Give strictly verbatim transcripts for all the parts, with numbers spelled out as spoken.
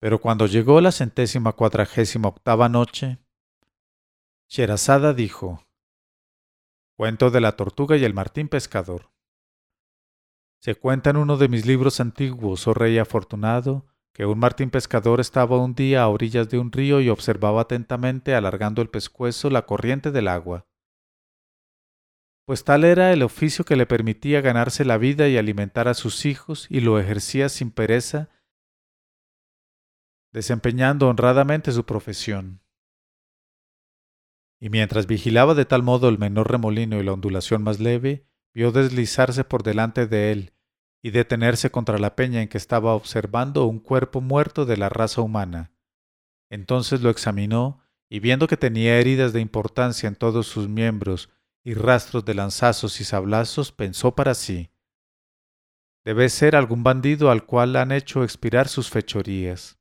Pero cuando llegó la centésima cuadragésima octava noche, Sherazada dijo: Cuento de la tortuga y el martín pescador. Se cuenta en uno de mis libros antiguos, oh rey afortunado, que un martín pescador estaba un día a orillas de un río y observaba atentamente, alargando el pescuezo, la corriente del agua. Pues tal era el oficio que le permitía ganarse la vida y alimentar a sus hijos, y lo ejercía sin pereza, desempeñando honradamente su profesión. Y mientras vigilaba de tal modo el menor remolino y la ondulación más leve, vio deslizarse por delante de él y detenerse contra la peña en que estaba observando un cuerpo muerto de la raza humana. Entonces lo examinó, y viendo que tenía heridas de importancia en todos sus miembros y rastros de lanzazos y sablazos, pensó para sí: debe ser algún bandido al cual han hecho expirar sus fechorías.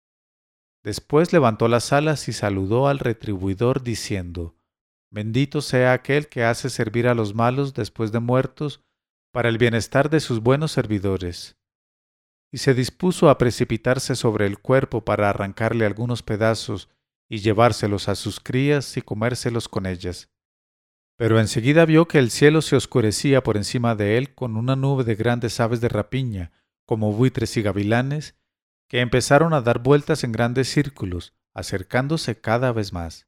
Después levantó las alas y saludó al retribuidor diciendo: Bendito sea aquel que hace servir a los malos después de muertos para el bienestar de sus buenos servidores. Y se dispuso a precipitarse sobre el cuerpo para arrancarle algunos pedazos y llevárselos a sus crías y comérselos con ellas. Pero enseguida vio que el cielo se oscurecía por encima de él con una nube de grandes aves de rapiña, como buitres y gavilanes, que empezaron a dar vueltas en grandes círculos, acercándose cada vez más.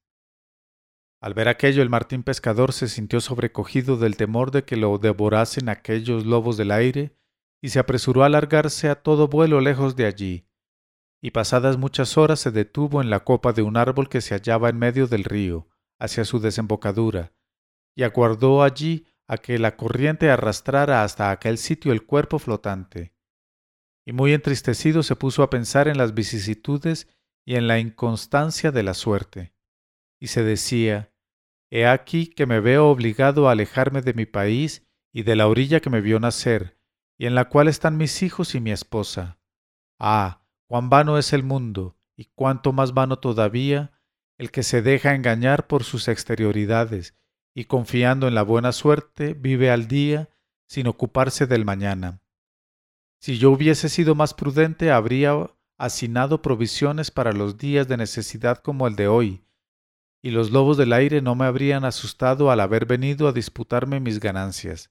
Al ver aquello, el martín pescador se sintió sobrecogido del temor de que lo devorasen aquellos lobos del aire, y se apresuró a largarse a todo vuelo lejos de allí, y pasadas muchas horas se detuvo en la copa de un árbol que se hallaba en medio del río, hacia su desembocadura, y aguardó allí a que la corriente arrastrara hasta aquel sitio el cuerpo flotante. Y muy entristecido se puso a pensar en las vicisitudes y en la inconstancia de la suerte, y se decía: He aquí que me veo obligado a alejarme de mi país y de la orilla que me vio nacer, y en la cual están mis hijos y mi esposa. Ah, cuán vano es el mundo, y cuánto más vano todavía el que se deja engañar por sus exterioridades, y confiando en la buena suerte vive al día sin ocuparse del mañana. Si yo hubiese sido más prudente, habría hacinado provisiones para los días de necesidad como el de hoy, y los lobos del aire no me habrían asustado al haber venido a disputarme mis ganancias.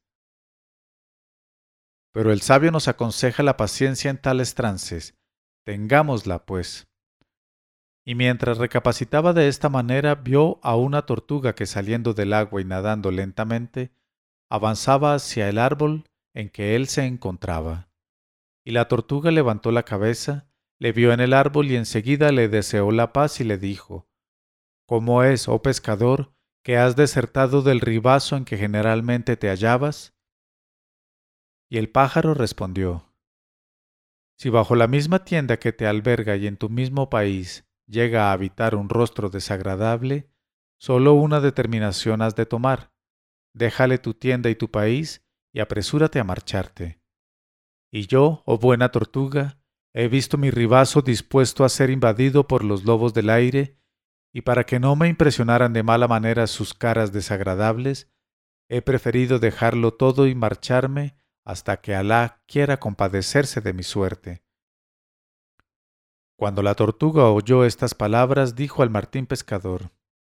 Pero el sabio nos aconseja la paciencia en tales trances. Tengámosla, pues. Y mientras recapacitaba de esta manera, vio a una tortuga que, saliendo del agua y nadando lentamente, avanzaba hacia el árbol en que él se encontraba. Y la tortuga levantó la cabeza, le vio en el árbol y enseguida le deseó la paz y le dijo: ¿Cómo es, oh pescador, que has desertado del ribazo en que generalmente te hallabas? Y el pájaro respondió: Si bajo la misma tienda que te alberga y en tu mismo país llega a habitar un rostro desagradable, solo una determinación has de tomar: déjale tu tienda y tu país y apresúrate a marcharte. Y yo, oh buena tortuga, he visto mi ribazo dispuesto a ser invadido por los lobos del aire, y para que no me impresionaran de mala manera sus caras desagradables, he preferido dejarlo todo y marcharme hasta que Alá quiera compadecerse de mi suerte. Cuando la tortuga oyó estas palabras, dijo al martín pescador: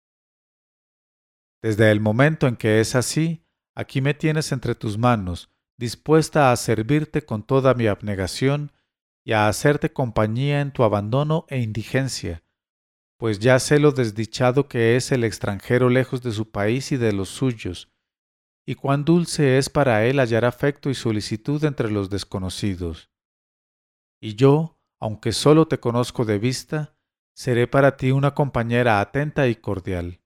Desde el momento en que es así, aquí me tienes entre tus manos, dispuesta a servirte con toda mi abnegación y a hacerte compañía en tu abandono e indigencia, pues ya sé lo desdichado que es el extranjero lejos de su país y de los suyos, y cuán dulce es para él hallar afecto y solicitud entre los desconocidos. Y yo, aunque solo te conozco de vista, seré para ti una compañera atenta y cordial.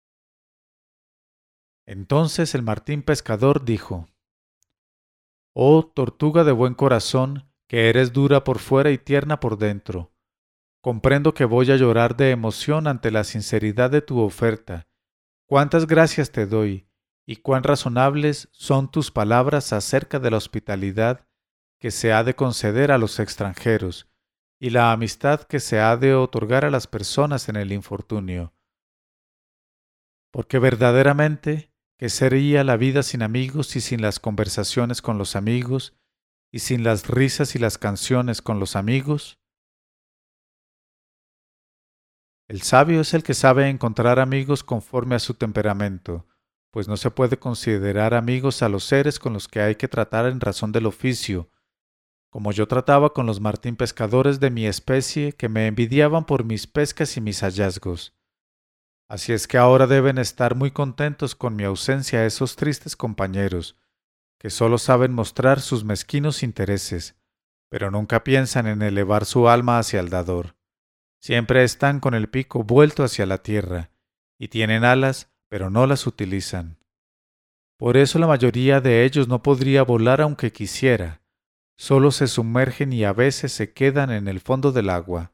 Entonces el martín pescador dijo: Oh tortuga de buen corazón, que eres dura por fuera y tierna por dentro, comprendo que voy a llorar de emoción ante la sinceridad de tu oferta. Cuántas gracias te doy, y cuán razonables son tus palabras acerca de la hospitalidad que se ha de conceder a los extranjeros, y la amistad que se ha de otorgar a las personas en el infortunio. Porque verdaderamente, ¿qué sería la vida sin amigos y sin las conversaciones con los amigos, y sin las risas y las canciones con los amigos? El sabio es el que sabe encontrar amigos conforme a su temperamento, pues no se puede considerar amigos a los seres con los que hay que tratar en razón del oficio, como yo trataba con los martín pescadores de mi especie que me envidiaban por mis pescas y mis hallazgos. Así es que ahora deben estar muy contentos con mi ausencia esos tristes compañeros, que sólo saben mostrar sus mezquinos intereses, pero nunca piensan en elevar su alma hacia el dador. Siempre están con el pico vuelto hacia la tierra, y tienen alas, pero no las utilizan. Por eso la mayoría de ellos no podría volar aunque quisiera, solo se sumergen y a veces se quedan en el fondo del agua.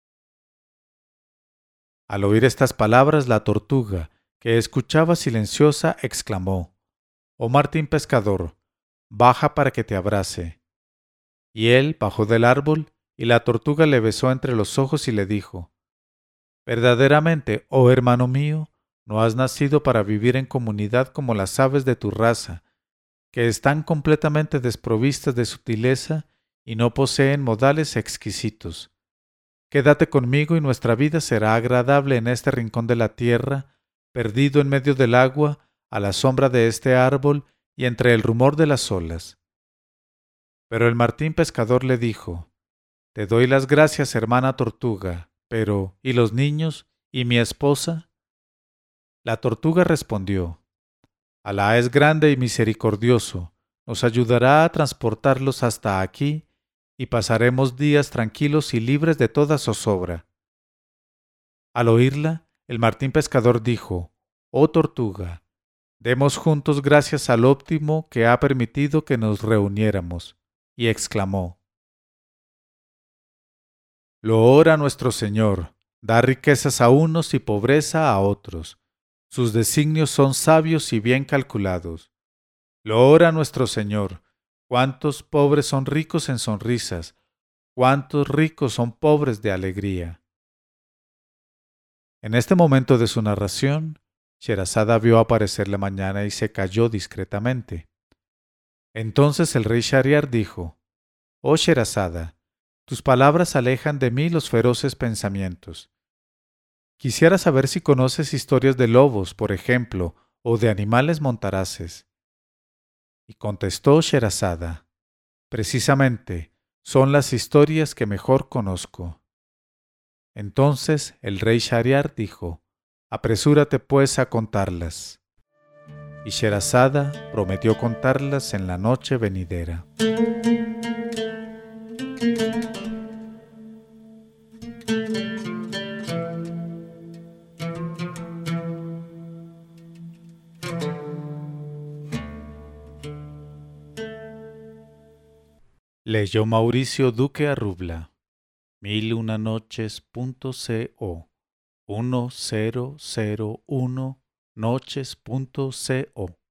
Al oír estas palabras, la tortuga, que escuchaba silenciosa, exclamó: «Oh Martín pescador, baja para que te abrace». Y él bajó del árbol, y la tortuga le besó entre los ojos y le dijo: «Verdaderamente, oh hermano mío, no has nacido para vivir en comunidad como las aves de tu raza, que están completamente desprovistas de sutileza y no poseen modales exquisitos. Quédate conmigo y nuestra vida será agradable en este rincón de la tierra, perdido en medio del agua, a la sombra de este árbol y entre el rumor de las olas». Pero el martín pescador le dijo: «Te doy las gracias, hermana tortuga, pero ¿y los niños? ¿Y mi esposa?». La tortuga respondió: «Alá es grande y misericordioso, nos ayudará a transportarlos hasta aquí y pasaremos días tranquilos y libres de toda zozobra». Al oírla, el martín pescador dijo: «Oh tortuga, demos juntos gracias al óptimo que ha permitido que nos reuniéramos», y exclamó: «Loor a nuestro Señor, da riquezas a unos y pobreza a otros. Sus designios son sabios y bien calculados. Loor a nuestro Señor, cuántos pobres son ricos en sonrisas, cuántos ricos son pobres de alegría». En este momento de su narración, Sherazada vio aparecer la mañana y se calló discretamente. Entonces el rey Shahriar dijo: «Oh Sherazada, tus palabras alejan de mí los feroces pensamientos. Quisiera saber si conoces historias de lobos, por ejemplo, o de animales montaraces». Y contestó Sherazada: «Precisamente, son las historias que mejor conozco». Entonces el rey Shahriar dijo: «Apresúrate pues a contarlas». Y Sherazada prometió contarlas en la noche venidera. Leyó Mauricio Duque Arrubla. Mil una noches punto co. uno cero cero uno noches punto co.